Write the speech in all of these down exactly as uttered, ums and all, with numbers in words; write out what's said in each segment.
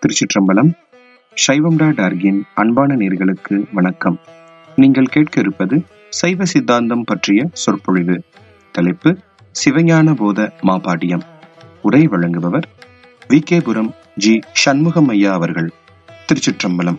திருச்சிற்றம்பலம். சைவம் டாட் ஆர்கின் அன்பான நேர்களுக்கு வணக்கம். நீங்கள் கேட்க இருப்பது சைவ சித்தாந்தம் பற்றிய சொற்பொழிவு. தலைப்பு சிவஞான போத மாபாடியம். உரை வழங்குபவர் V K Puram G Shanmugam ஐயா அவர்கள். திருச்சிற்றம்பலம்.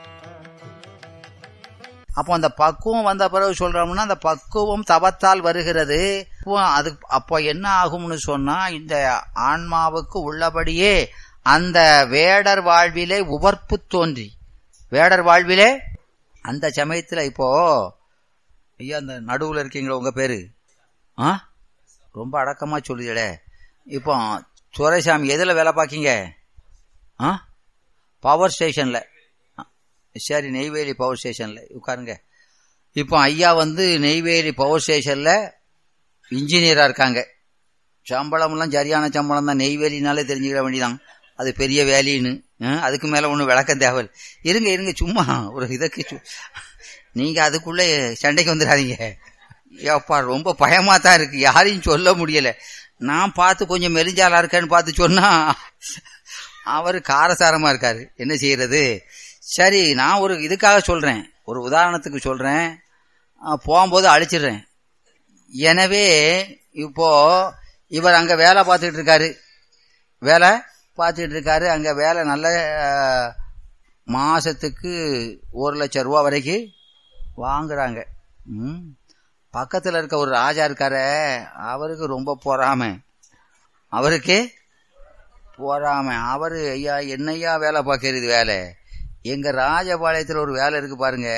அப்போ அந்த பக்குவம் வந்த பிறகு சொல்றோம்னா அந்த பக்குவம் தவத்தால் வருகிறது. அது அப்போ என்ன ஆகும்னு சொன்னா, இந்த ஆன்மாவுக்கு உள்ளபடியே அந்த வேடர் வாழ்விலே உவர்ப்பு தோன்றி, வேடர் வாழ்விலே அந்த சமயத்துல இப்போ ஐயா அந்த நடுவுல இருக்கீங்களா உங்க பேரு? ஆ ரொம்ப அடக்கமா சொல்லுதே. இப்போ துரைசாமி எதுல வேலை பார்க்கீங்க? ஆ பவர் ஸ்டேஷன்ல. சரி, நெய்வேலி பவர் ஸ்டேஷன்ல உட்காருங்க. இப்போ ஐயா வந்து நெய்வேலி பவர் ஸ்டேஷன்ல இன்ஜினியரா இருக்காங்க. சம்பளம்லாம் சரியான சம்பளம் தான். நெய்வேலினாலே தெரிஞ்சுக்கிற வேண்டிதான் அது பெரிய வேலின்னு. அதுக்கு மேல ஒன்றும் விளக்கம் தேவை. இருங்க இருங்க சும்மா ஒரு இதற்கு நீங்க அதுக்குள்ள சண்டைக்கு வந்துடாதீங்க. ஏப்பா ரொம்ப பயமா தான் இருக்கு, யாரையும் சொல்ல முடியல. நான் பார்த்து கொஞ்சம் மெலிஞ்சாலா இருக்கேன்னு பார்த்து சொன்னா அவரு காரசாரமா இருக்காரு. என்ன செய்யறது? சரி, நான் ஒரு இதுக்காக சொல்றேன், ஒரு உதாரணத்துக்கு சொல்றேன், போகும்போது அழிச்சிடுறேன். எனவே இப்போ இவர் அங்க வேலை பார்த்துட்டு இருக்காரு, வேலை பார்த்துட்டு இருக்காரு. அங்க வேலை நல்ல மாசத்துக்கு ஒரு லட்சம் ரூபா வரைக்கும் வாங்குறாங்க. ம் பக்கத்துல இருக்க ஒரு ராஜா இருக்காரு, அவருக்கு ரொம்ப பொறாமை. அவருக்கு பொறாமை. அவரு ஐயா என்னையா வேலை பார்க்கறது வேலை, எங்க ராஜபாளையத்தில் ஒரு வேலை இருக்கு பாருங்க,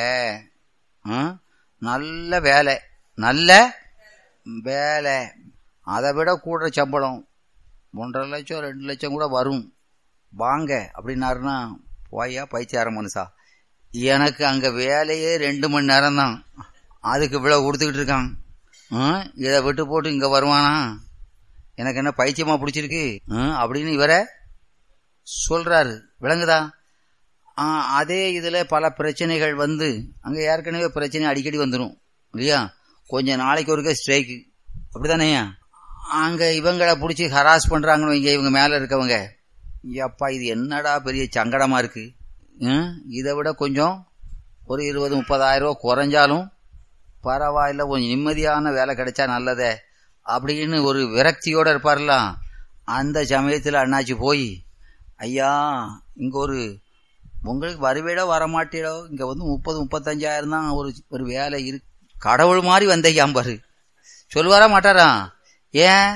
நல்ல வேலை, நல்ல வேலை, அதை விட கூட சம்பளம், ஒன்றரை லட்சம் ரெண்டு லட்சம் கூட வரும், வாங்க அப்படின்னாருன்னா, போயா பைத்தியாரம் மனுஷா, எனக்கு அங்க வேலையே ரெண்டு மணி நேரம் தான், அதுக்கு இவ்வளவு கொடுத்துக்கிட்டு இருக்கான், இதை விட்டு போட்டு இங்க வருவானா, எனக்கு என்ன பைத்தியமா பிடிச்சிருக்கு அப்படின்னு இவரை சொல்றாரு. விளங்குதா? அதே இதுல பல பிரச்சனைகள் வந்து அங்க ஏற்கனவே பிரச்சனை அடிக்கடி வந்துடும் இல்லையா? கொஞ்ச நாளைக்கு ஒருக்க ஸ்ட்ரைக்கு, அப்படித்தானே? அங்க இவங்களை பிடிச்சி ஹராஸ் பண்றாங்கன்னு வைங்க, இவங்க மேல இருக்கவங்க, அப்பா இது என்னடா பெரிய சங்கடமா இருக்கு, இதை விட கொஞ்சம் ஒரு இருபது முப்பதாயிரம் ரூபாய் குறைஞ்சாலும் பரவாயில்ல, கொஞ்சம் நிம்மதியான வேலை கிடைச்சா நல்லதே அப்படின்னு ஒரு விரக்தியோட இருப்பார்ல. அந்த சமயத்துல அண்ணாச்சி போய், ஐயா இங்க ஒரு உங்களுக்கு வருவேடோ வரமாட்டேடோ, இங்க வந்து முப்பது முப்பத்தஞ்சாயிரம் தான் ஒரு ஒரு வேலை இருக்கு, கடவுள் மாதிரி வந்தையாம்பாரு. சொல்லுவாரா மாட்டாரா? ஏன்?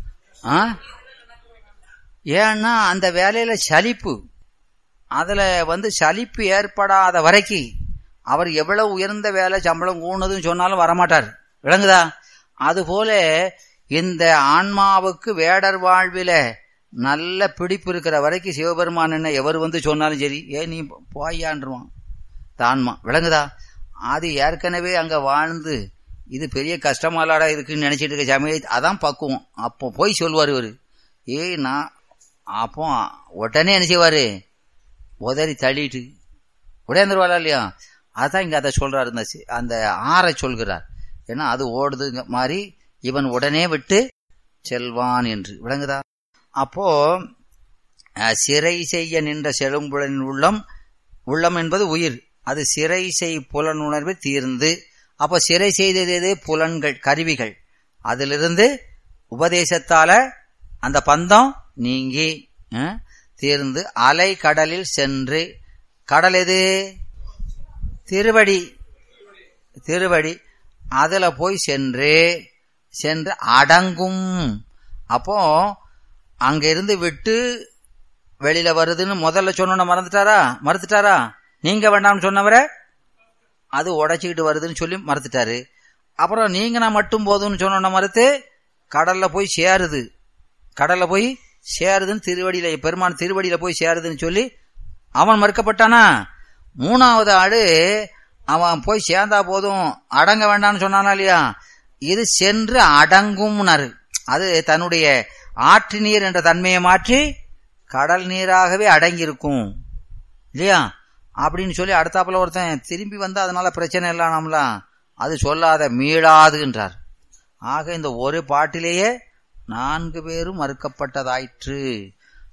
ஏன்னா அந்த வேலையில சலிப்பு, அதுல வந்து சலிப்பு ஏற்படாத வரைக்கும் அவர் எவ்வளவு உயர்ந்த வேலை சம்பளம் கூணதுன்னு சொன்னாலும் வரமாட்டார். விளங்குதா? அதுபோல இந்த ஆன்மாவுக்கு வேடர் வாழ்வில நல்ல பிடிப்பு இருக்கிற வரைக்கும் சிவபெருமான் என்ன எவர் வந்து சொன்னாலும் சரி, ஏ நீ போயான்றுவான் தான்மா. விளங்குதா? அது ஏற்கனவே அங்க வாழ்ந்து இது பெரிய கஷ்டமாலாடா இருக்குன்னு நினைச்சிட்டு இருக்க சமயம், அதான் பக்குவம். அப்போ போய் சொல்லுவார் இவரு, ஏய் நான் அப்போ உடனே என்ன செய்வாரு, உதறி தள்ளிட்டு உடையந்துருவாளா இல்லையா? அதான் இங்க அதை சொல்றாரு, அந்த ஆறை சொல்கிறார். ஏன்னா அது ஓடுது மாதிரி இவன் உடனே விட்டு செல்வான் என்று. விளங்குதா? அப்போ சிறை செய்ய நின்ற செழும்புலனின் உள்ளம், உள்ளம் என்பது உயிர், அது சிறை செய் புலன் உணர்வு தீர்ந்து, அப்போ சிறை செய்தது புலன்கள் கருவிகள், அதிலிருந்து உபதேசத்தால அந்த பந்தம் நீங்கி தீர்ந்து அலை கடலில் சென்று, கடல் எது? திருவடி, திருவடி, அதுல போய் சென்று சென்று அடங்கும். அப்போ அங்க இருந்து விட்டு வெளியில வருதுன்னு முதல்ல சொன்ன மறந்துட்டாரா? மறுத்துட்டாரா? நீங்க வேண்டாம்னு சொன்னவரை அது உடைச்சிக்கிட்டு வருதுன்னு சொல்லி மறுத்துட்டாரு. அப்புறம் நீங்க நான் மட்டும் போதும்னு சொன்ன மறுத்து கடல்ல போய் சேருது, கடல்ல போய் சேருதுன்னு திருவடியில, பெருமான் திருவடியில போய் சேருதுன்னு சொல்லி அவன் மறுக்கப்பட்டானா? மூணாவது ஆடு அவன் போய் சேர்ந்தா போதும் அடங்க வேண்டாம்னு சொன்னானா இல்லையா? இது சென்று அடங்கும்னாரு. அது தன்னுடைய ஆற்று நீர் என்ற தன்மையை மாற்றி கடல் நீராகவே அடங்கியிருக்கும் இல்லையா அப்படின்னு சொல்லி அடுத்தாப்புல ஒருத்தன் திரும்பி வந்தா அதனால பிரச்சனை இல்லாமலாம், அது சொல்லாத மீளாது என்றார். ஆக இந்த ஒரு பாட்டிலேயே நான்கு பேரும் மறுக்கப்பட்டதாயிற்று.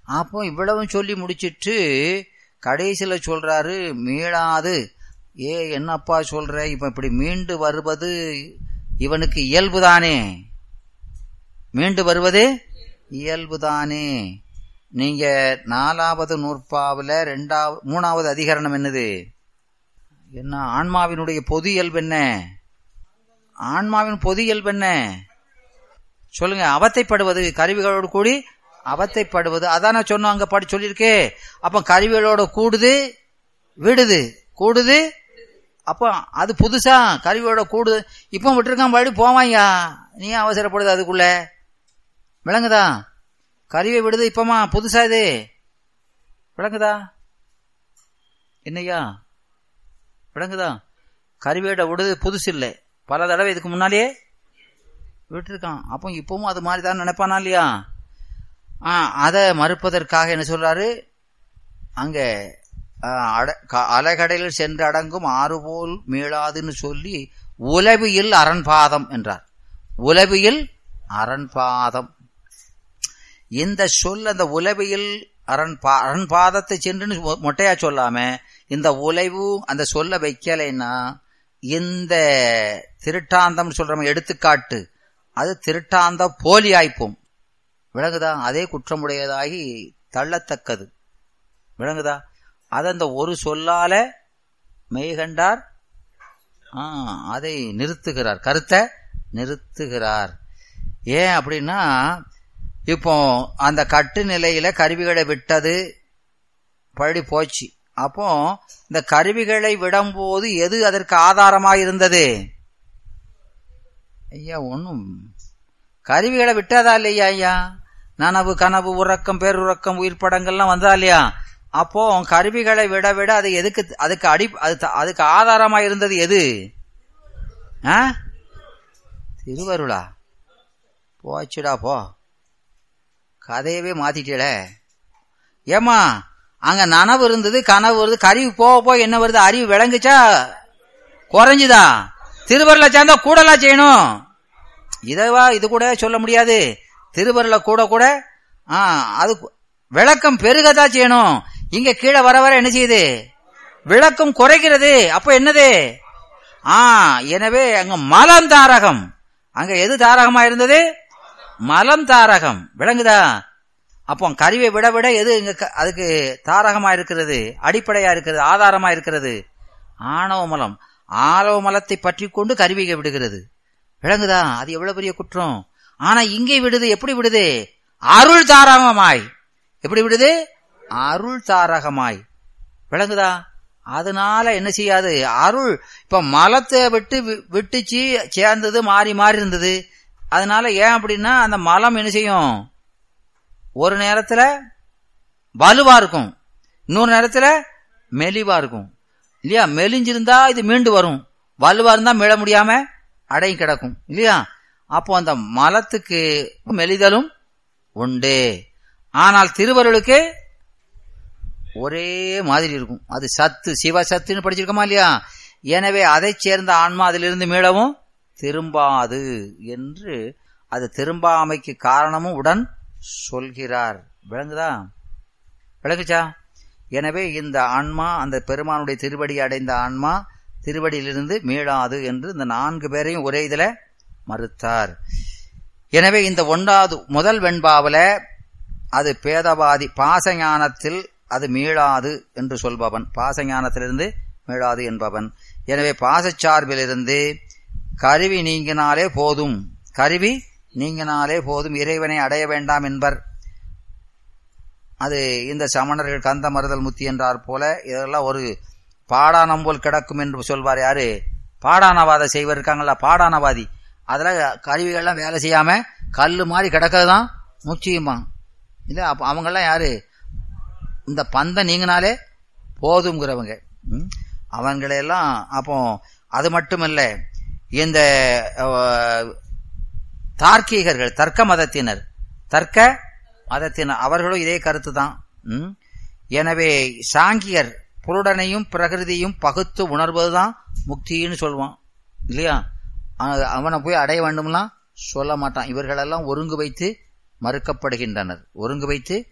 அப்போ இவ்வளவும் சொல்லி முடிச்சிட்டு கடைசியில சொல்றாரு, மீளாது. ஏ என்னப்பா சொல்ற, இப்ப இப்படி மீண்டு வருவது இவனுக்கு இயல்புதானே, மீண்டு வருவது இயல்புதானே. நீங்க நாலாவது நூற்பாவுல ரெண்டாவது மூணாவது அதிகரணம் என்னது, என்ன ஆன்மாவினுடைய பொது இயல்பு என்ன, ஆன்மாவின் பொது இயல்பு என்ன சொல்லுங்க. அவத்தைப்படுவது, கருவிகளோடு கூடி அவத்தைப்படுவது. அதான சொன்னோம், அங்க படி சொல்லியிருக்கே. அப்ப கருவிகளோட கூடுது விடுது, கூடுது. அப்ப அது புதுசா கருவியோட கூடுது. இப்ப விட்டுருக்கான் படி போவாயா, நீ அவசரப்படுது அதுக்குள்ள, விளங்குதா? கருவியை விடுது இப்பமா புதுசா, இது விளங்குதா என்னையா, விளங்குதா? கருவியோட விடுது புதுசு இல்லை, பல தடவை இதுக்கு முன்னாலேயே விட்டுருக்கான். அப்போ இப்பவும் அது மாதிரி தான் நினைப்பானா இல்லையா? ஆஹ் அதை மறுப்பதற்காக என்ன சொல்றாரு, அங்க அலைகடலில் சென்று அடங்கும் ஆறுபோல் மீளாதுன்னு சொல்லி உலவியில் அரண்பாதம் என்றார். உலவியில் அரண்பாதம் இந்த சொல், அந்த உலவியில் அரண்பா அரண்பாதத்தை சென்று மொட்டையா சொல்லாம இந்த உலைவு அந்த சொல்ல வைக்கலைன்னா இந்த திருட்டாந்தம் சொல்ற எடுத்துக்காட்டு அது திருட்டாந்த போலி ஆய்ப்போம். விளங்குதா? அதே குற்றமுடையதாகி தள்ளத்தக்கது. விளங்குதா? அது அந்த ஒரு சொல்லால மெய்கண்டார் அதை நிறுத்துகிறார், கருத்தை நிறுத்துகிறார். ஏன் அப்படின்னா, இப்போ அந்த கட்டு நிலையில கருவிகளை விட்டது பழி போச்சு. அப்போ இந்த கருவிகளை விடும்போது எது அதற்கு ஆதாரமாக இருந்தது? ஐயா ஒன்னும் கருவிகளை விட்டதா இல்லையா ஐயா? நனவு கனவு உறக்கம் பேருறக்கம் உயிர் படங்கள்லாம் வந்தா இல்லையா? அப்போ கருவிகளை விட விட அது எதுக்கு, அதுக்கு அடி அதுக்கு ஆதாரமா இருந்தது எது? திருவருளா? போச்சுடா போ, கதையவே மாத்திட்டல. ஏமா அங்க நனவு இருந்தது கனவு வருது, கருவி போக போய் என்ன வருது? அறிவு விளங்குச்சா குறைஞ்சுதா? திருவருளை சேர்ந்தா கூடலா செய்யணும். இதவா இது கூட சொல்ல முடியாது. திருவருளை கூட கூட ஆஹ் அது விளக்கம் பெருகதான் செய்யணும். இங்க கீழே வர வர என்ன செய்யுது? விளக்கம் குறைக்கிறது. அப்ப என்னது? ஆஹ் எனவே அங்க மலம் தாரகம், அங்க எது தாரகமா இருந்தது? மலம் தாரகம். விளங்குதா? அப்போ கருவியை விட விட எது இங்க அதுக்கு தாரகமா இருக்கிறது, அடிப்படையா இருக்கிறது, ஆதாரமா இருக்கிறது? ஆணவ மலம். ஆணவ மலத்தை பற்றி கொண்டு கருவியை விடுகிறது. விளங்குதா? அது எவ்வளவு பெரிய குற்றம். ஆனா இங்கே விடுது. எப்படி விடுது? அருள் தாரகமாய். எப்படி விடுது? அருள் தாரகமாய். விளங்குதா? அதனால என்ன செய்யாது? அருள் இப்ப மலத்தை விட்டு விட்டுச்சு சேர்ந்தது, மாறி மாறி இருந்தது. அதனால ஏன் அப்படின்னா அந்த மலம் என்ன செய்யும்? ஒரு நேரத்துல வலுவா இருக்கும், இன்னொரு நேரத்துல மெலிவா இருக்கும் இல்லையா? மெலிஞ்சிருந்தா இது மீண்டு வரும், வலுவா இருந்தா மீள முடியாம அடங்கி கிடக்கும் இல்லையா? அப்போ அந்த மலத்துக்கு மெலிதலும் உண்டு. ஆனால் திருவருளுக்கு ஒரே மாதிரி இருக்கும். அது சத்து, சிவ சத்துன்னு படிச்சிருக்கோமா இல்லையா? எனவே அதை சேர்ந்த ஆன்மா அதிலிருந்து மீளவும் திரும்பாது என்று அது திரும்பாமைக்கு காரணமும் உடன் சொல்கிறார். விளங்குதா? விளங்குச்சா? எனவே இந்த ஆன்மா அந்த பெருமானுடைய திருவடி அடைந்த ஆன்மா திருவடியிலிருந்து மீளாது என்று இந்த நான்கு பேரையும் ஒரே இதுல மறுத்தார். எனவே இந்த ஒன்றாவது முதல் வெண்பாவில அது பேதவாதி, பாசஞானத்தில் அது மீளாது என்று சொல்பவன், பாசஞானத்திலிருந்து மீளாது என்பவன். எனவே பாசச்சார்பிலிருந்து கருவி நீங்கினாலே போதும், கருவி நீங்கினாலே போதும், இறைவனை அடைய வேண்டாம் என்பர். அது இந்த சமணர்கள் கந்த மறுதல் முத்தி என்றார் போல இதெல்லாம் ஒரு பாடானம் போல் கிடக்கும் என்று சொல்வார். யாரு? பாடானவாத செய்வர் இருக்காங்களா, பாடானவாதி. அதுல கருவிகள்லாம் வேலை செய்யாம கல்லு மாதிரி கிடக்கதான் முக்கியமா இல்ல. அப்ப அவங்கெல்லாம் யாரு? இந்த பந்த நீங்கினாலே போதுங்கிறவங்க. அவங்களையெல்லாம் அப்போ அது மட்டுமல்ல, இந்த தார்க்கீகர்கள், தர்க்க மதத்தினர், தர்க்க மதத்தினர் அவர்களும் இதே கருத்து தான். எனவே சாங்கியர் புருடனையும் பிரகிருதியும் பகுத்து உணர்வதுதான் முக்தின்னு சொல்லுவான் இல்லையா? அவனை போய் அடைய வேண்டும்லாம் சொல்ல மாட்டான். இவர்களெல்லாம் ஒருங்கு வைத்து மறுக்கப்படுகின்றனர், ஒருங்கு வைத்து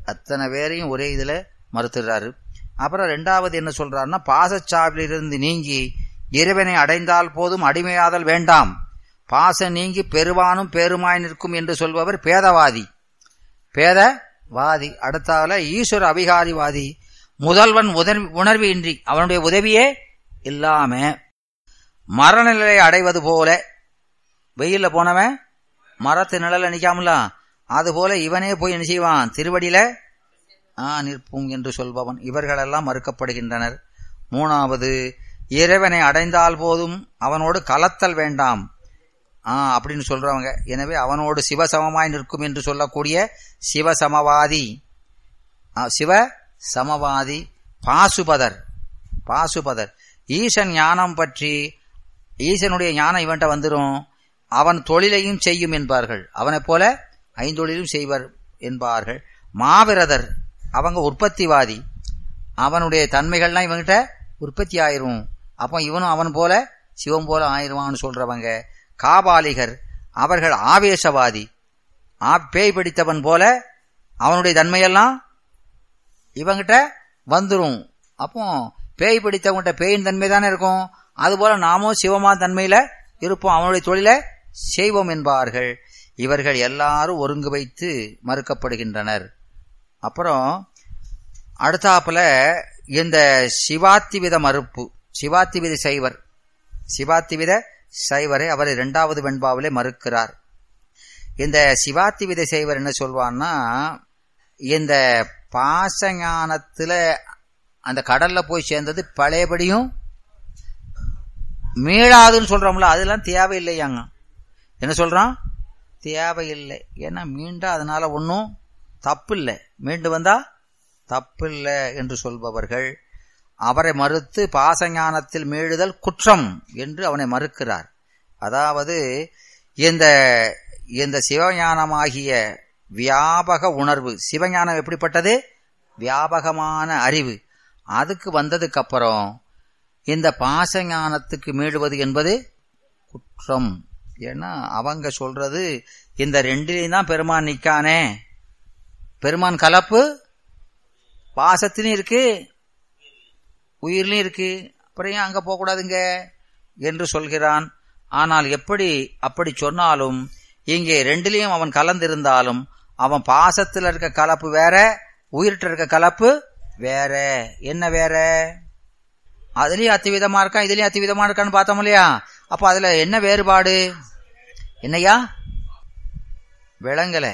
அத்தனை பேரையும் ஒரே இதுல மறுத்துடுறாரு. அப்புறம் ரெண்டாவது என்ன சொல்றாருன்னா, பாசச்சாவிலிருந்து நீங்கி இறைவனை அடைந்தால் போதும், அடிமையாதல் வேண்டாம். பாச நீங்கி பெருவானும் பெருமாய் நிற்கும் என்று சொல்பவர் பேதவாதி. பேதவாதி. அடுத்தால ஈஸ்வர அபிகாரிவாதி. முதல்வன் உணர்வு இன்றி, அவனுடைய உதவியே இல்லாம மரணநிலை அடைவது போல, வெயில்ல போனவன் மரத்து நிழல நிக்காமல, அது போல இவனே போய் என்ன செய்வான், திருவடியில ஆ நிற்பும் என்று சொல்பவன். இவர்களெல்லாம் மறுக்கப்படுகின்றனர். மூணாவது, இறைவனை அடைந்தால் போதும், அவனோடு கலத்தல் வேண்டாம் ஆ அப்படின்னு சொல்றவங்க. எனவே அவனோடு சிவசமமாய் நிற்கும் என்று சொல்லக்கூடிய சிவசமவாதி. சிவ சமவாதி. பாசுபதர். பாசுபதர் ஈசன் ஞானம் பற்றி, ஈசனுடைய ஞானம் இவன்ட்ட வந்துடும், அவன் தொழிலையும் செய்யும் என்பார்கள். அவனை போல ஐந்தொழிலும் செய்வர் என்பார்கள். மாவிரதர், அவங்க உற்பத்திவாதி. அவனுடைய தன்மைகள்லாம் இவங்கிட்ட உற்பத்தி ஆயிரும், அப்போ இவனும் அவன் போல சிவம் போல ஆயிருவான்னு சொல்றவங்க. காபாலிகர், அவர்கள் ஆவேசவாதி. பேய் பிடித்தவன் போல அவனுடைய தன்மையெல்லாம் இவங்கிட்ட வந்துரும். அப்போ பேய் பிடித்தவங்கிட்ட பேயின் தன்மை தானே இருக்கும், அதுபோல நாமும் சிவமா தன்மையில இருப்போம், அவனுடைய தொழிலை செய்வோம் என்பார்கள். இவர்கள் எல்லாரும் ஒருங்கு வைத்து மறுக்கப்படுகின்றனர். அப்புறம் அடுத்தாப்புல இந்த சிவாத்திவித மறுப்பு, சிவாத்திவித சைவர், சிவாத்திவித சைவரை அவர் இரண்டாவது வெண்பாவிலே மறுக்கிறார். இந்த சிவாத்திவித சைவர் என்ன சொல்வான்னா, இந்த பாசஞானத்துல அந்த கடல்ல போய் சேர்ந்தது பழையபடியும் மீளாதுன்னு சொல்றோம்ல, அதெல்லாம் தேவையில்லையாங்க. என்ன சொல்றான், தேவையில்லை. ஏன்னா மீண்டா அதனால ஒன்னும் தப்பு இல்லை, மீண்டு வந்தா தப்பு இல்லை என்று சொல்பவர்கள் அவரை மறுத்து பாசஞானத்தில் மீளுதல் குற்றம் என்று அவனை மறுக்கிறார். அதாவது இந்த இந்த சிவஞானமாகிய வியாபக உணர்வு, சிவஞானம் எப்படிப்பட்டது, வியாபகமான அறிவு, அதுக்கு வந்ததுக்கு அப்புறம் இந்த பாசஞானத்துக்கு மீளுவது என்பது குற்றம். ஏன்னா அவங்க சொல்றது இந்த ரெண்டிலையும் தான் பெருமான் நிக்கானே, பெருமான் கலப்பு பாசத்திலும் இருக்கு உயிர்லையும் இருக்கு, அப்புறம் ஏன் அங்க போக கூடாதுங்க என்று சொல்கிறான். ஆனால் எப்படி அப்படி சொன்னாலும் இங்கே ரெண்டிலையும் அவன் கலந்திருந்தாலும் அவன் பாசத்தில் இருக்க கலப்பு வேற, உயிர்கிட்ட இருக்க கலப்பு வேற. என்ன வேற, அதுலயும் அத்திவிதமா இருக்கான் இதுலயும் அத்திவிதமா இருக்கான்னு பார்த்தோம் இல்லையா. அப்ப அதுல என்ன வேறுபாடு, என்னையா விளங்கல.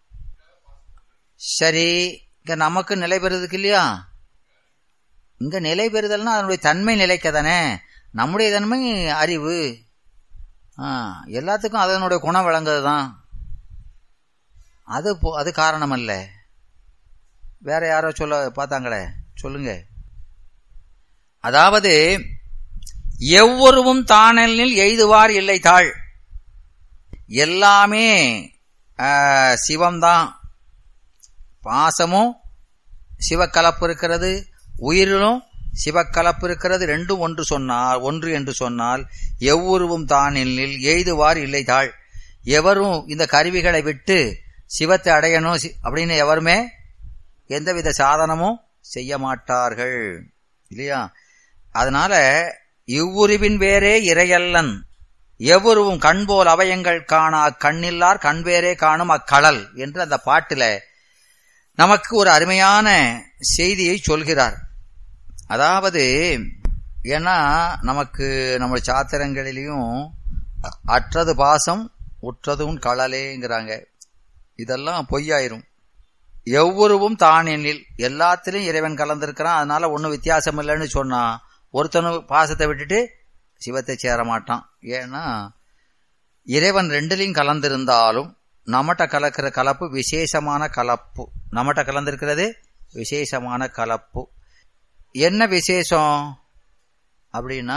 சரி, இங்க நமக்கு நிலை பெறுறதுக்கு இல்லையா, இங்க நிலை பெறுதல்னா அதனுடைய தன்மை நிலைக்க தானே, நம்முடைய தன்மை அறிவு. ஆஹ் எல்லாத்துக்கும் அதனுடைய குணம் விளங்குதுதான், அது அது காரணம் அல்ல. வேற யாரோ சொல்ல பார்த்தாங்களே, சொல்லுங்க. அதாவது எவ்வொருவும் தானெனில் எய்துவார் இல்லை தாழ், எல்லாமே சிவம்தான். பாசமும் சிவக்கலப்பு இருக்கிறது, உயிரிலும் சிவக்கலப்பு இருக்கிறது. ரெண்டும் ஒன்று சொன்னால் ஒன்று என்று சொன்னால் எவ்வொருவும் தானெனில் எய்துவார் இல்லை தாழ். எவரும் இந்த கருவிகளை விட்டு சிவத்தை அடையணும் அப்படின்னு எவருமே எந்தவித சாதனமும் செய்ய மாட்டார்கள் இல்லையா. அதனால இவ்வுருவின் வேறே இறையல்லன், எவ்வொருவும் கண்போல் அவயங்கள் காணா கண்ணில்லார் கண்வேரே காணும் அக்கடல் என்று அந்த பாட்டில நமக்கு ஒரு அருமையான செய்தியை சொல்கிறார். அதாவது ஏன்னா நமக்கு நம்ம சாத்திரங்களிலையும் அற்றது பாசம் உற்றதும் கடலேங்கிறாங்க, இதெல்லாம் பொய்யாயிரும். எவ்வொருவும் தானெனில், எல்லாத்திலையும் இறைவன் கலந்திருக்கிறான், அதனால ஒன்னும் வித்தியாசம் இல்லைன்னு சொன்னா ஒருத்தனும் பாசத்தை விட்டுட்டு சிவத்தை சேர மாட்டான். ஏன்னா இறைவன் ரெண்டுலையும் கலந்திருந்தாலும் நம்மகிட்ட கலக்கிற கலப்பு விசேஷமான கலப்பு, நம்மகிட்ட கலந்திருக்கிறது விசேஷமான கலப்பு. என்ன விசேஷம் அப்படின்னா,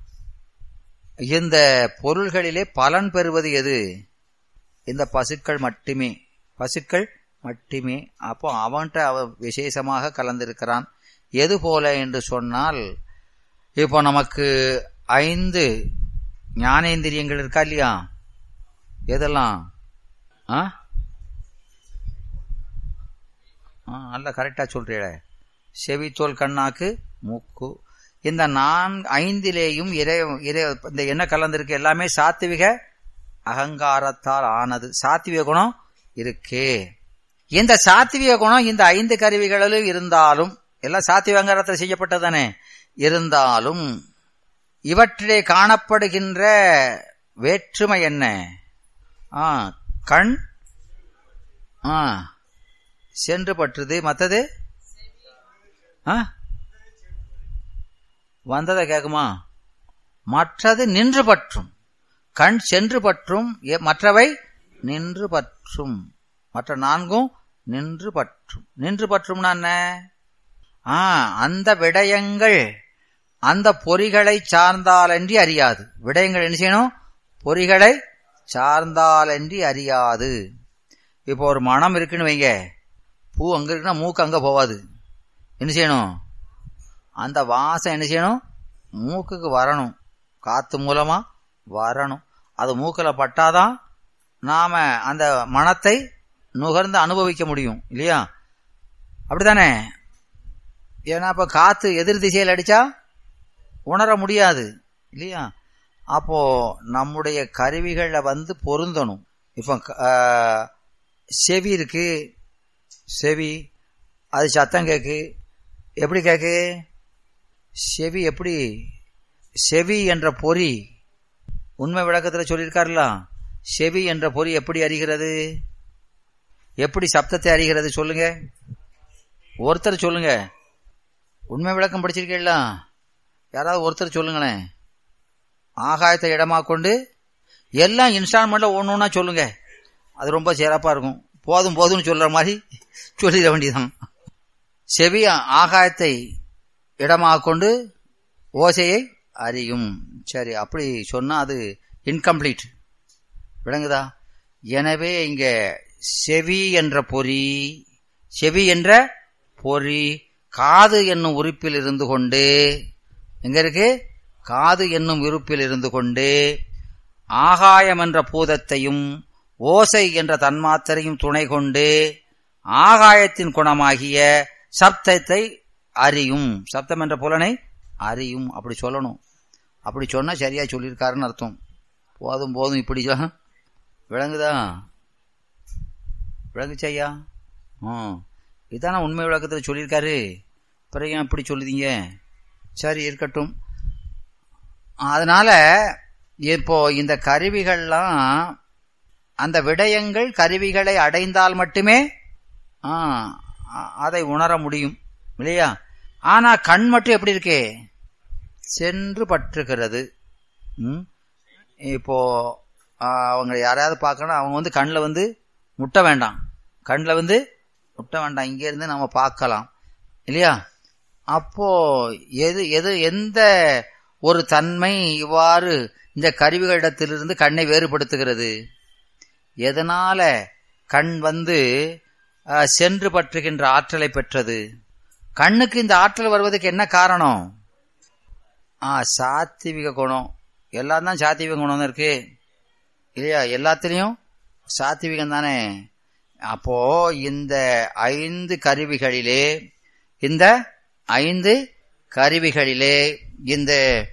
இந்த பொருள்களிலே பலன் பெறுவது எது, இந்த பசுக்கள் மட்டுமே, பசுக்கள் மட்டுமே. அப்போ அவன்கிட்ட அவன் விசேஷமாக கலந்திருக்கிறான். எது போல என்று சொன்னால், இப்போ நமக்கு ஐந்து ஞானேந்திரியங்கள் இருக்கா இல்லையா, எதெல்லாம் நல்ல கரெக்டா சொல்றீங்களே. செவி, தோல், கண்ணாக்கு, மூக்கு, இந்த நான் ஐந்திலேயும் இறை இறை இந்த என்ன கலந்திருக்கு? எல்லாமே சாத்விக அகங்காரத்தால் ஆனது. சாத்விக குணம் இருக்கு. இந்த சாத்விக குணம் இந்த ஐந்து கருவிகளிலும் இருந்தாலும், எல்லாம் சாத்விக அகங்காரத்தில் செய்யப்பட்டதானே, இருந்தாலும் இவற்றிலே காணப்படுகின்ற வேற்றுமை என்ன? ஆ கண் ஆ சென்று பற்றுது. மற்றது வந்ததை கேக்குமா? மற்றது நின்று பற்றும். கண் சென்று பற்றும், மற்றவை நின்று பற்றும். மற்ற நான்கும் நின்று பற்றும். நின்று பற்றும்னா என்ன? ஆ அந்த விடயங்கள் அந்த பொறிகளை சார்ந்தாலன்றி அறியாது. விடயங்கள் என்ன செய்யணும்? பொறிகளை சார்ந்தாலன்றி அறியாது. இப்போ ஒரு மனம் இருக்குன்னு வைங்க, பூ அங்க இருக்குன்னா மூக்கு அங்க போவாது. என்ன செய்யணும்? அந்த வாசம் என்ன செய்யணும்? மூக்குக்கு வரணும், காத்து மூலமா வரணும். அது மூக்கில் பட்டாதான் நாம அந்த மனத்தை நுகர்ந்து அனுபவிக்க முடியும், இல்லையா? அப்படித்தானே? ஏன்னா இப்ப காத்து எதிர் திசையில் அடிச்சா உணர முடியாது, இல்லையா? அப்போ நம்முடைய கருவிகளை வந்து பொருந்தணும். இப்போ செவி இருக்கு, செவி அது சத்தம் கேக்கு. எப்படி கேக்கு? செவி எப்படி? செவி என்ற பொறி உண்மை விளக்கத்தில் சொல்லியிருக்காருல, செவி என்ற பொறி எப்படி அறிகிறது? எப்படி சப்தத்தை அறிகிறது? சொல்லுங்க, ஒருத்தர் சொல்லுங்க. உண்மை விளக்கம் படிச்சிருக்கீங்களா? யாராவது ஒருத்தர் சொல்லுங்களேன். ஆகாயத்தை இடமா கொண்டு எல்லாம் இன்ஸ்டால்மெண்ட்ல ஒன்று ஒன்றா சொல்லுங்க, அது ரொம்ப சிறப்பா இருக்கும். போதும் போதும்னு சொல்ற மாதிரி சொல்லிட வேண்டியதான். செவி ஆகாயத்தை இடமாக கொண்டு ஓசையை அறியும். சரி, அப்படி சொன்னா அது இன்கம்ப்ளீட், விளங்குதா? எனவே இங்க செவி என்ற பொறி, செவி என்ற பொறி காது என்னும் உறுப்பில் இருந்து கொண்டு, எங்க இருக்கு? காது என்னும் உறுப்பில் இருந்து கொண்டு ஆகாயம் என்ற பூதத்தையும் ஓசை என்ற தன்மாத்திரையும் துணை கொண்டு ஆகாயத்தின் குணமாகிய சப்தத்தை அறியும். சப்தம் என்ற புலனை அறியும். அப்படி சொல்லணும். அப்படி சொன்னா சரியா சொல்லியிருக்காருன்னு அர்த்தம். போதும் போதும் இப்படி விளங்குதா? விளங்குச்சையா? ம் இதான உண்மை விளக்கத்தில் சொல்லியிருக்காரு. பிறகு ஏன் இப்படி சொல்லுதீங்க? சரி, இருக்கட்டும். அதனால இப்போ இந்த கருவிகள்லாம் அந்த விடயங்கள் கருவிகளை அடைந்தால் மட்டுமே அதை உணர முடியும், இல்லையா? ஆனா கண் மட்டும் எப்படி இருக்கே? சென்று பற்றுகிறது. ம் இப்போ அவங்க யாரையாவது பார்க்கணும், அவங்க வந்து கண்ணில் வந்து முட்ட வேண்டாம், கண்ணில் வந்து முட்ட வேண்டாம், இங்கே இருந்து நம்ம பார்க்கலாம், இல்லையா? அப்போ எது எது எந்த ஒரு தன்மை இவ்வாறு இந்த கருவிகளிடத்திலிருந்து கண்ணை வேறுபடுத்துகிறது? எதனால கண் வந்து சென்று பற்றுகின்ற ஆற்றலை பெற்றது? கண்ணுக்கு இந்த ஆற்றல் வருவதற்கு என்ன காரணம்? ஆ சாத்விக குணம். எல்லாம் தான் சாத்விக குணம் தான் இருக்கு, இல்லையா? எல்லாத்திலையும் சாத்விகம் தானே. அப்போ இந்த ஐந்து கருவிகளிலே இந்த ஐந்து கருவிகளிலே இந்த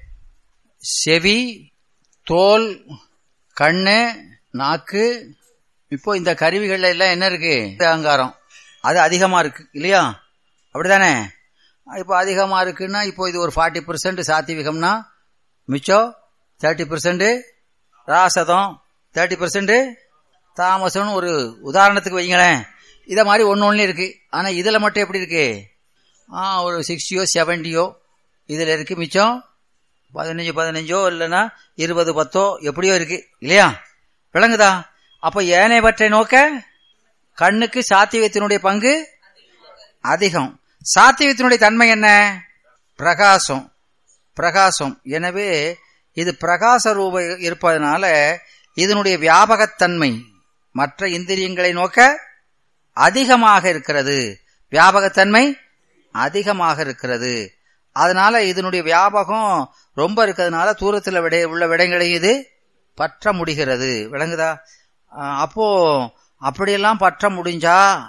செவி, தோல், கண்ணு, நாக்கு, இப்போ இந்த கருவிகள்ல எல்லாம் என்ன இருக்கு? அகங்காரம் அது அதிகமா இருக்கு, இல்லையா? அப்படித்தானே? இப்போ அதிகமா இருக்குன்னா இப்போ இது ஒரு ஃபார்ட்டி பெர்சென்ட் சாத்விகம்னா மிச்சம் தேர்ட்டி பெர்சென்ட் ராசதம், தேர்ட்டி பெர்சென்ட் தாமசம்னு ஒரு உதாரணத்துக்கு வைங்களேன். இதை மாதிரி ஒன்னு ஒன்னு இருக்கு. ஆனா இதுல மட்டும் எப்படி இருக்கு? ஆ ஒரு சிக்ஸ்டியோ செவன்டியோ இதுல இருக்கு, மிச்சம் பதினஞ்சு பதினஞ்சோ இல்லைன்னா இருபது பத்தோ எப்படியோ இருக்கு, இல்லையா? விளங்குதா? அப்ப ஏனையவற்றை நோக்க கண்ணுக்கு சாத்விகத்தினுடைய பங்கு அதிகம். சாத்விகத்தினுடைய தன்மை என்ன? பிரகாசம். பிரகாசம். எனவே இது பிரகாச ரூப இருப்பதனால இதனுடைய வியாபகத்தன்மை மற்ற இந்திரியங்களை நோக்க அதிகமாக இருக்கிறது. வியாபகத்தன்மை அதிகமாக இருக்கிறது. அதனால இதனுடைய வியாபகம் ரொம்ப இருக்கிறதுனால தூரத்தில் விட உள்ள விடங்களை இது பற்ற முடிகிறது. விளங்குதா? அப்போ அப்படியெல்லாம் பற்ற முடிஞ்சா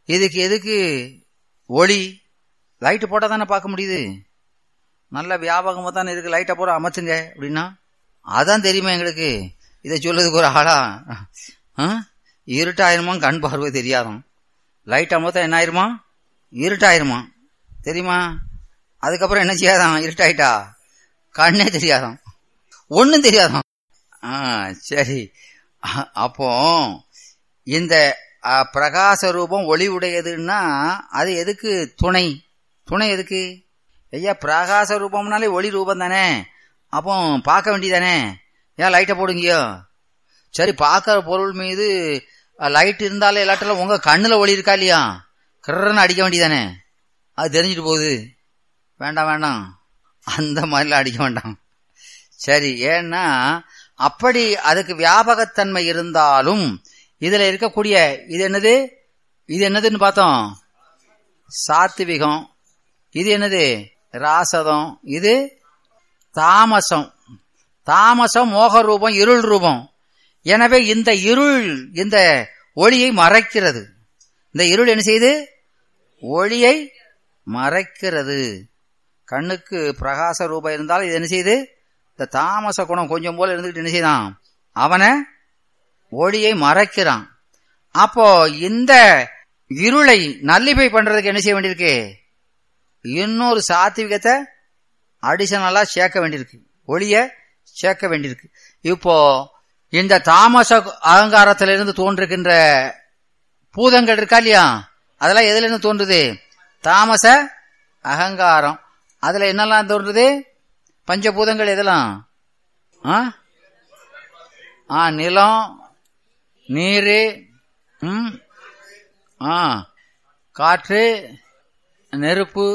இதுக்கு எதுக்கு ஒளி? லைட்டு போட்டா தானே பார்க்க முடியுது. நல்ல வியாபகமா தானே இருக்கு, லைட்டை போற அமர்த்துங்க அப்படின்னா அதான் தெரியுமா எங்களுக்கு. இதை சொல்றதுக்கு ஒரு ஆளா? இருட்டாயிருமா, கண் பார்வை தெரியாதான். லைட் அமர்த்தா என்ன ஆயிருமா? இருட்டாயிருமா தெரியுமா? அதுக்கப்புறம் என்ன செய்யாதான்? இருட்டாயிட்டா கண்ணே தெரியாதான், ஒன்னும் தெரியாதான். ஆஹ் சரி. அப்போ இந்த பிரகாச ரூபம் ஒளி உடையதுன்னா அது எதுக்கு துணை? துணை எதுக்கு? ஐயா பிரகாச ரூபம்னாலே ஒளி ரூபம் தானே, அப்போ பார்க்க வேண்டியதானே. ஏன் லைட்டை போடுங்கயோ? சரி, பார்க்கற பொருள் மீது லைட் இருந்தாலே எல்லாட்டிலும் உங்க கண்ணுல ஒளி இருக்கா இல்லையா? கர்றன்னு அடிக்க வேண்டியதானே, அது தெரிஞ்சிட்டு போகுது. வேண்டாம் வேண்டாம், அந்த மாதிரிலாம் அடிக்க வேண்டாம். சரி, ஏன்னா அப்படி அதுக்கு வியாபகத்தன்மை இருந்தாலும் இதுல இருக்கக்கூடிய இது என்னது? இது என்னதுன்னு பார்த்தோம், சாத்விகம். இது என்னது? ராசதம். இது தாமசம். தாமசம் மோக ரூபம், இருள் ரூபம். எனவே இந்த இருள் இந்த ஒளியை மறைக்கிறது. இந்த இருள் என்ன செய்யுது? ஒளியை மறைக்கிறது. கண்ணுக்கு பிரகாச ரூபம் இருந்தாலும் இது என்ன செய்யுது? இந்த தாமச குணம் கொஞ்சம் போல இருந்துகிட்டு என்ன செய்தான்? அவனை ஒளியை மறைக்கிறான். அப்போ இந்த இருளை நல்லிப்பை பண்றதுக்கு என்ன செய்ய வேண்டியிருக்கு? இன்னொரு சாத்விகத்தை அடிஷனலா சேர்க்க வேண்டியிருக்கு, ஒளிய சேர்க்க வேண்டியிருக்கு. இப்போ இந்த தாமச அகங்காரத்திலிருந்து தோன்றுகின்ற பூதங்கள் இருக்கா இல்லையா? அதெல்லாம் எதுல இருந்து தோன்றுது? தாமச அகங்காரம். அதுல என்னெல்லாம் தோன்றுது? பஞ்சபூதங்கள் எதெல்லாம்? ஆ நிலம், நீரு, ம் ஆ காற்று, நெருப்பு,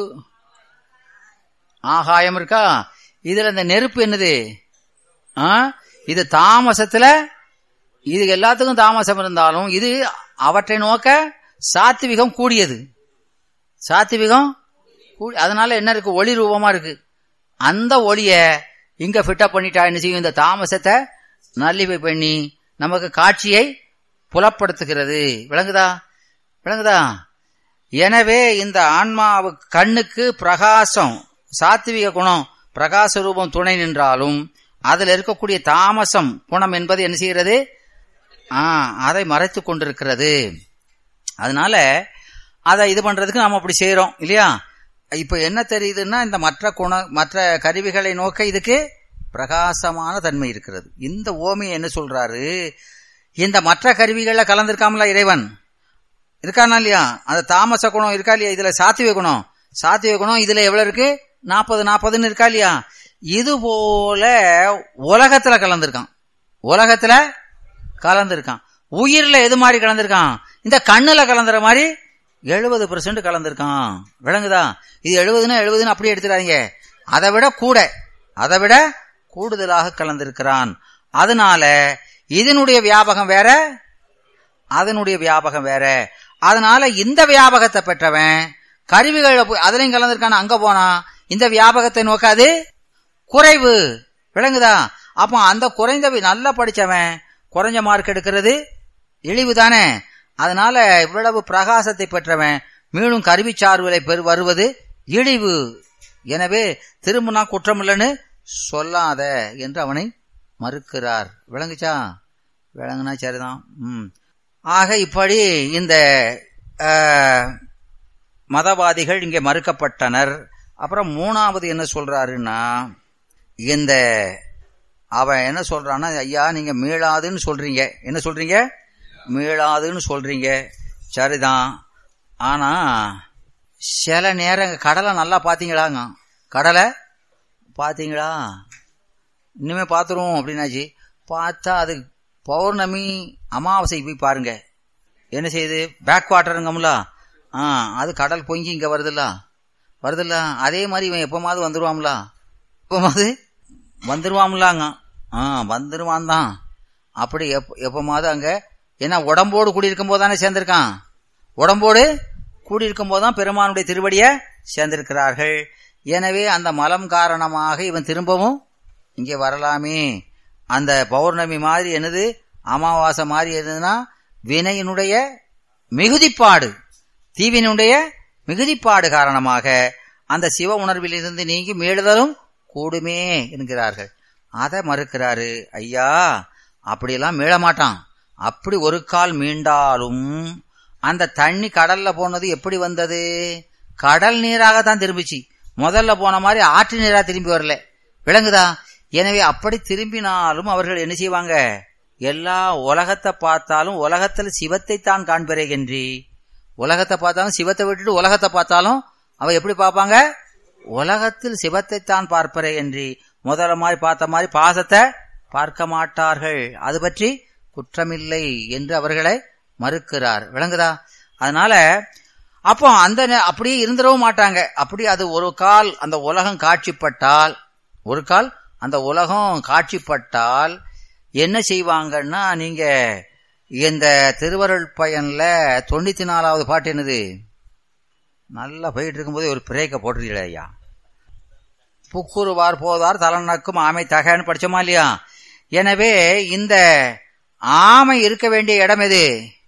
ஆகாயம் இருக்கா? இதுல இந்த நெருப்பு என்னது? ஆ இது தாமசத்துல, இது எல்லாத்துக்கும் தாமசம் இருந்தாலும் இது அவற்றை நோக்க சாத்விகம் கூடியது. சாத்விகம் கூடி, அதனால என்ன இருக்கு? ஒளி ரூபமா இருக்கு. அந்த ஒளிய இங்க ஃபிட்டப் பண்ணிட்டா என்ன செய்யும்? இந்த தாமசத்தை நல்லிவை பண்ணி நமக்கு காட்சியை புலப்படுத்துகிறது. விளங்குதா? விளங்குதா? எனவே இந்த ஆன்மாவுக்கு கண்ணுக்கு பிரகாசம் சாத்விக குணம் பிரகாச ரூபம் துணை நின்றாலும் அதுல இருக்கக்கூடிய தாமசம் குணம் என்பது என்ன செய்கிறது? ஆஹ் அதை மறைத்து கொண்டிருக்கிறது. அதனால அதை இது பண்றதுக்கு நாம அப்படி செய்யறோம் இல்லையா? இப்ப என்ன தெரியுதுன்னா, இந்த மற்ற குண மற்ற கருவிகளை நோக்க இதுக்கு பிரகாசமான தன்மை இருக்கிறது. இந்த ஓமையை என்ன சொல்றாரு? இந்த மற்ற கருவிகள்ல கலந்திருக்காமல இறைவன் இருக்கானா இல்லையா? அந்த தாமச குணம் இருக்கா இல்லையா? இதுல சாத்விக குணம், சாத்விக குணம் இதுல எவ்வளவு இருக்கு? நாற்பது நாற்பதுன்னு இருக்கா இல்லையா? இது போல உலகத்துல கலந்திருக்கான், உலகத்துல கலந்திருக்கான். உயிர்ல எது மாதிரி கலந்திருக்கான்? இந்த கண்ணுல கலந்துற மாதிரி எழுபது பெர்சென்ட் கலந்திருக்கான். விளங்குதா? இது எழுபதுன்னா எழுபதுன்னு அப்படியே எடுத்துறாங்க, அதை விட கூட, அதை விட கூடுதலாக கலந்திருக்கிறான். அதனால இதனுடைய வியாபகம் வேற, அதனுடைய வியாபகம் வேற. அதனால இந்த வியாபகத்தை பெற்றவன் கருவிகள் அதுலயும் கலந்திருக்கான, அங்க போனா இந்த வியாபகத்தை நோக்காது குறைவு. விளங்குதா? அப்போ அந்த குறைந்த நல்லா படிச்சவன் குறைஞ்ச மார்க் எடுக்கிறது இழிவு தானே. அதனால இவ்வளவு பிரகாசத்தை பெற்றவன் மீண்டும் கருவி சார்புகளை பெரு வருவது இழிவு. எனவே திரும்பினா குற்றம் இல்லைன்னு சொல்லாத என்று அவனை மறுக்கிறார். விளங்குச்சா? விளங்குனா சரிதான். உம் ஆக இப்படி இந்த மதவாதிகள் இங்கே மறுக்கப்பட்டனர். அப்புறம் மூணாவது என்ன சொல்றாருன்னா, இந்த அவன் என்ன சொல்றான்னா, ஐயா நீங்க மீளாதுன்னு சொல்றீங்க, என்ன சொல்றீங்க? மீளாதுன்னு சொல்றீங்க, சரிதான். ஆனா சில நேரம் கடலை நல்லா பாத்தீங்களாங்க, கடலை பாத்தீங்களா? இனிமே பாத்துருவோம் அப்படின்னாச்சு. பார்த்தா அது பௌர்ணமி அமாவாசை போய் பாருங்க, என்ன செய்யுது? பேக் வாட்டருங்கம்ல, ஆஹ் அது கடல் பொங்கி இங்க வருதுல்ல, வருதுல்ல. அதே மாதிரி இவன் எப்பமாவது வந்துருவான்ல, எப்பமாவது வந்துருவான்லாங்க. ஆஹ் வந்துருவான் தான். அப்படி எப் எப்பமாவது அங்க ஏன்னா உடம்போடு கூடியிருக்கும் போது தானே சேர்ந்திருக்கான், உடம்போடு கூடியிருக்கும் போதுதான் பெருமானுடைய திருவடிய சேர்ந்திருக்கிறார்கள். எனவே அந்த மலம் காரணமாக இவன் திரும்பவும் இங்கே வரலாமே. அந்த பௌர்ணமி மாதிரி என்னது, அமாவாசை மாதிரி என்னதுன்னா வினையினுடைய மிகுதிப்பாடு, தீவினுடைய மிகுதிப்பாடு காரணமாக அந்த சிவ உணர்வில் இருந்து நீங்கி மீளுதலும் கூடுமே என்கிறார்கள். அதை மறுக்கிறாரு. ஐயா, அப்படியெல்லாம் மீள மாட்டான். அப்படி ஒரு கால் மீண்டாலும் அந்த தண்ணி கடல்ல போனது எப்படி வந்தது? கடல் நீராகத்தான் திரும்பிச்சு. முதல்ல போன மாதிரி ஆற்று நீரா திரும்பி வரல. விளங்குதா? எனவே அப்படி திரும்பினாலும் அவர்கள் என்ன செய்வாங்க? எல்லா உலகத்தை பார்த்தாலும் உலகத்தில் சிவத்தை தான் காண்பறேன்றி, உலகத்தை பார்த்தாலும் சிவத்தை விட்டுட்டு உலகத்தை பார்த்தாலும் அவ எப்படி பார்ப்பாங்க? உலகத்தில் சிவத்தை தான் பார்ப்பறே என்று முதல்ல மாதிரி பார்த்த மாதிரி பாசத்தை பார்க்க மாட்டார்கள். அது பற்றி குற்றமில்லை என்று அவர்களை மறுக்கிறார். விளங்குதா? அதனால அப்போ அந்த அப்படியே இருந்துடவும் மாட்டாங்க. அப்படி அது ஒரு கால் அந்த உலகம் காட்சிப்பட்டால், ஒரு கால் அந்த உலகம் காட்சிப்பட்டால் என்ன செய்வாங்கன்னா, நீங்க இந்த திருவருள் பயன்ல தொண்ணூத்தி நாலாவது பாட்டு என்னது? நல்லா போயிட்டு இருக்கும்போது ஒரு பிரேக்க போட்டுருக்கீங்களே ஐயா. புக்குருவார் போதார் தலனக்கும் ஆமை தகன்னு படிச்சோமா இல்லையா? எனவே இந்த ஆமை இருக்க வேண்டிய இடம் எது?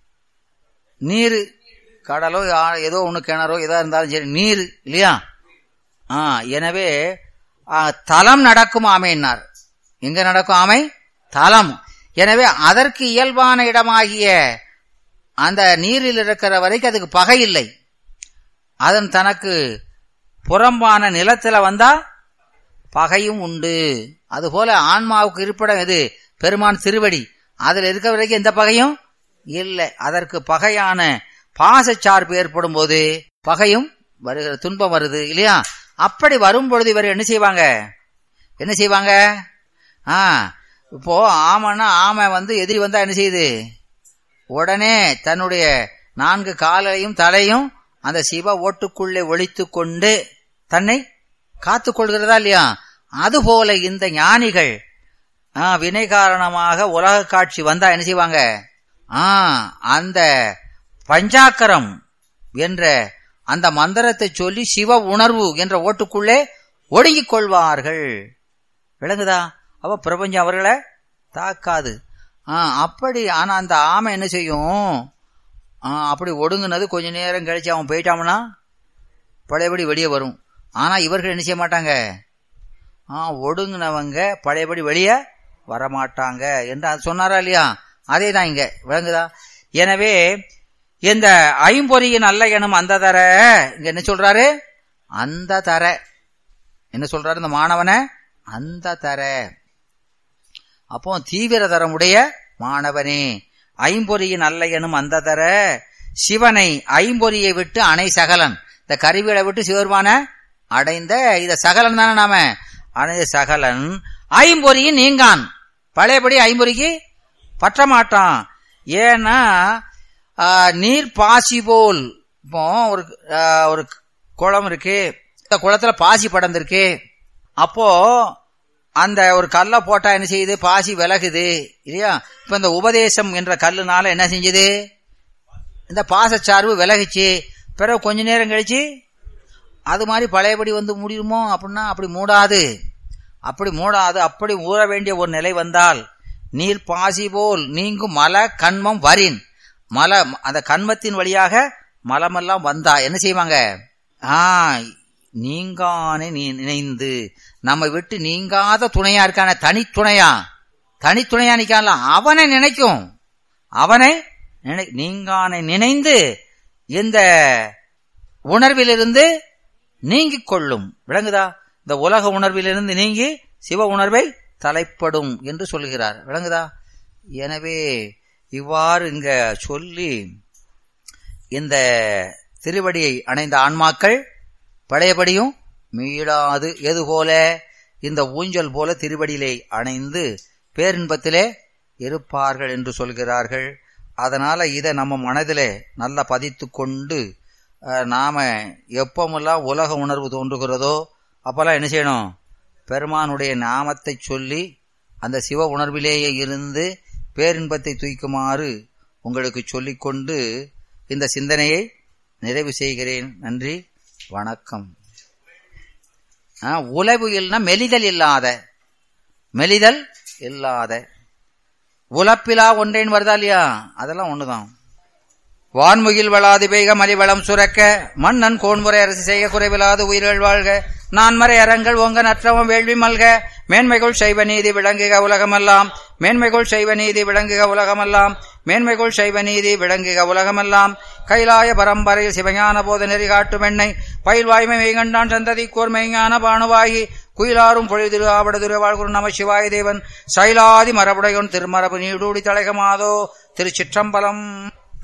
நீர், கடலோ ஏதோ ஒண்ணு கிணறோ ஏதோ இருந்தாலும் சரி, நீர் இல்லையா? ஆ எனவே தலம் நடக்கும் ஆமைன்னார். எங்க நடக்கும் ஆமை? தலம். எனவே அதற்கு இயல்பான இடமாகிய அந்த நீரில் இருக்கிற வரைக்கும் அதுக்கு பகை இல்லை. அதன் தனக்கு புறம்பான நிலத்துல வந்தா பகையும் உண்டு. அதுபோல ஆன்மாவுக்கு இருப்பிடம் எது? பெருமான் திருவடி. அதுல இருக்க வரைக்கும் எந்த பகையும் இல்லை. அதற்கு பகையான பாசச்சார்பு ஏற்படும் போது பகையும் வருகிற, துன்பம் வருது இல்லையா? அப்படி வரும் பொழுது இவர் என்ன செய்வாங்க? என்ன செய்வாங்க? ஆ இப்போ ஆமைன்னா ஆமை வந்து எதிரி வந்தா என்ன செய்யுது? உடனே தன்னுடைய நான்கு காலையும் தலையும் அந்த சிவ ஓட்டுக்குள்ளே ஒளித்து கொண்டு தன்னை காத்து கொள்கிறதா இல்லையா? அதுபோல இந்த ஞானிகள் வினை காரணமாக உலக காட்சி வந்தா என்ன செய்வாங்க? ஆ அந்த பஞ்சாக்கரம் என்ற அந்த மந்திரத்தை சொல்லி சிவ உணர்வு என்ற ஓட்டுக்குள்ளே ஒடுங்கிக் கொள்வார்கள். விளங்குதா? அவ பிரபஞ்சம் அவர்களை தாக்காது. ஆஹ் அப்படி. ஆனா அந்த ஆமை என்ன செய்யும்? ஆஹ் அப்படி ஒடுங்குனது கொஞ்ச நேரம் கழிச்சு அவன் போயிட்டான்னா பழையபடி வெளியே வரும். ஆனா இவர்கள் என்ன செய்ய மாட்டாங்க? ஆஹ் ஒடுங்கினவங்க பழையபடி வெளியே வரமாட்டாங்க என்று அது சொன்னாரா இல்லையா? அதே தான் இங்க. விளங்குதா? எனவே இந்த ஐம்பொறியின் அல்ல எனும் அந்த தர இங்க என்ன சொல்றாரு? அந்த தர என்ன சொல்றாரு இந்த மாணவனை? அந்த தர. அப்போ தீவிர தரமுடைய மாணவனே, ஐம்பொறியின் அல்ல எனும் அந்த தர சிவனை ஐம்பொறியை விட்டு அணை சகலன். இந்த கருவிகளை விட்டு சிவருமான அடைந்த இத சகலன் தானே நாம அணைந்த சகலன் ஐம்பொறியின் நீங்கான். பழையபடி ஐம்பொறிக்கு பற்ற மாட்டான். ஏன்னா நீர் பாசி போல். இப்போ ஒரு ஒரு குளம் இருக்கு, இந்த குளத்துல பாசி படர்ந்திருக்கு. அப்போ அந்த ஒரு கல்லை போட்டா என்ன செய்யுது? பாசி விலகுது இல்லையா? இப்ப இந்த உபதேசம் என்ற கல்லுனால என்ன செஞ்சது? இந்த பாசச்சார்பு விலகுச்சு. பிறகு கொஞ்ச நேரம் கழிச்சு அது மாதிரி பழையபடி வந்து மூடிடுமோ? அப்படின்னா அப்படி மூடாது. அப்படி மூடாது. அப்படி ஊற வேண்டிய ஒரு நிலை வந்தால் நீர் பாசி போல் நீங்கும் மல கண்மம் வரின். மல அந்த கண்மத்தின் வழியாக மலமெல்லாம் வந்தா என்ன செய்வாங்க? ஆஹ் நீங்கானே நீ நினைந்து நம்ம விட்டு நீங்காத துணையா இருக்கான, தனித்துணையா தனித்துணையா நிக்கான்ல, அவனை நினைக்கும். அவனை நினை நீங்கானை நினைந்து இந்த உணர்விலிருந்து நீங்கிக் கொள்ளும். விளங்குதா? இந்த உலக உணர்விலிருந்து நீங்கி சிவ உணர்வை தலைப்படும் என்று சொல்கிறார். விளங்குதா? எனவே இவ்வாறு இங்க சொல்லி இந்த திருவடியை அணைந்த ஆன்மாக்கள் பழையபடியும் மீளாது எதுபோல இந்த ஊஞ்சல் போல திருவடியிலே அணைந்து பேரின்பத்திலே இருப்பார்கள் என்று சொல்கிறார்கள். அதனால இதை நம்ம மனதிலே நல்லா பதித்து கொண்டு நாம எப்பமெல்லாம் உலக உணர்வு தோன்றுகிறதோ அப்பெல்லாம் என்ன செய்யணும்? பெருமானுடைய நாமத்தை சொல்லி அந்த சிவ உணர்விலேயே இருந்து பேரின்பத்தை தூக்குமாறு உங்களுக்கு சொல்லிக்கொண்டு இந்த சிந்தனையை நிறைவு செய்கிறேன். நன்றி, வணக்கம். உலவு இல்லைன்னா மெலிதல் இல்லாத, மெலிதல் இல்லாத உலப்பிலா ஒன்றேன்னு வருதா இல்லையா? அதெல்லாம் ஒண்ணுதான். வான்முகில் வளாது பெய்க மலிவளம் சுரக்க மன்னன் கோன்முறை அரசு செய்ய குறைவிலாது உயிர்கள் வாழ்க நான்மறை அறங்கள் ஒங்க நற்றவம் வேள்வி மல்க மேன்மைகள் சைவ நீதி விளங்குக உலகமெல்லாம் மேன்மைகள் சைவ நீதி விளங்குக உலகமெல்லாம் மேன்மைகள் சைவ நீதி விளங்குக உலகமெல்லாம் கைலாய பரம்பரையில் சிவஞான போத நெறி காட்டும் எண்ணை பயில்வாய்மை மெய்கண்டான் சந்ததி கோர் மெய்ஞான பானுவாகி குயிலாரும் பொழிதிரு ஆவடதுரு வாழ்குரு நம சிவாய தேவன் சைலாதி மரபுடையோன் திருமரபு நீடூடி தலைகமாதோ திருச்சிற்றம்பலம்.